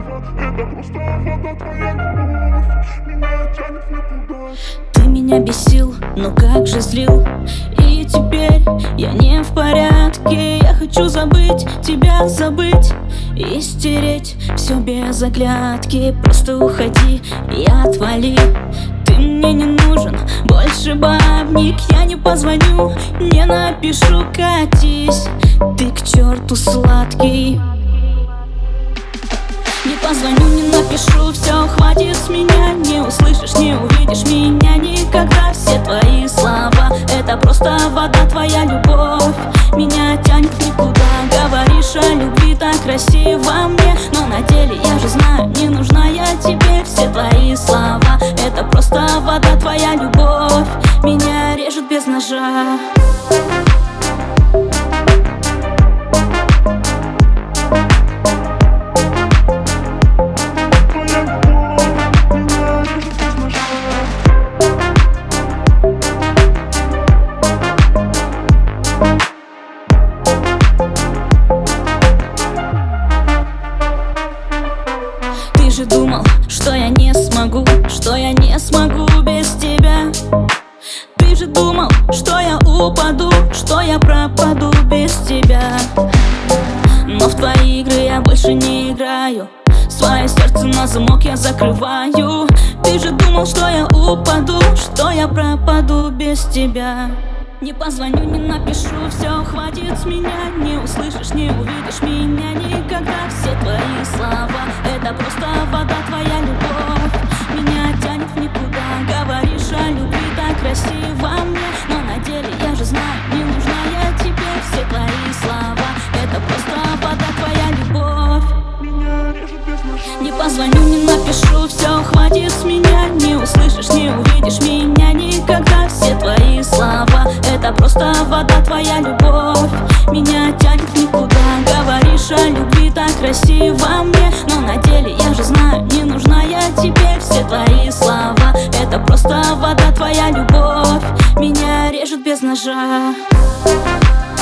Это просто вода, твоя любовь меня тянет в никуда. Ты меня бесил, но как же злил. И теперь я не в порядке. Я хочу забыть тебя, забыть и стереть все без оглядки. Просто уходи и отвали. Ты мне не нужен, больше бабник. Я не позвоню, не напишу, катись. Ты к черту сладкий. Не позвоню, не напишу, все, хватит с меня. Не услышишь, не увидишь меня никогда. Все твои слова — это просто вода, твоя любовь меня тянет в никуда. Говоришь о любви так красиво мне, но на деле я же знаю, не нужна я тебе. Все твои слова — это просто вода, твоя любовь меня режет без ножа. Ты же думал, что я не смогу, что я не смогу без тебя. Ты же думал, что я упаду, что я пропаду без тебя. Но в твои игры я больше не играю. Свое сердце на замок я закрываю. Ты же думал, что я упаду, что я пропаду без тебя. Не позвоню, не напишу, все, хватит с меня. Не услышишь, не увидишь меня никогда. Все твои слова — это просто вода, твоя любовь меня тянет в никуда. Говоришь о любви так красиво мне, но на деле я же знаю, не нужна я тебе. Все твои слова — это просто вода, твоя любовь Меня режет без ножа. Не позвоню, не напишу, все, хватит с меня. Не услышишь, не увидишь меня никогда. Все твои слова — это просто вода, твоя любовь меня тянет в никуда. Говоришь о любви так красиво мне, но на деле я же знаю, не нужна я тебе. Все твои слова — это просто вода, твоя любовь меня режет без ножа.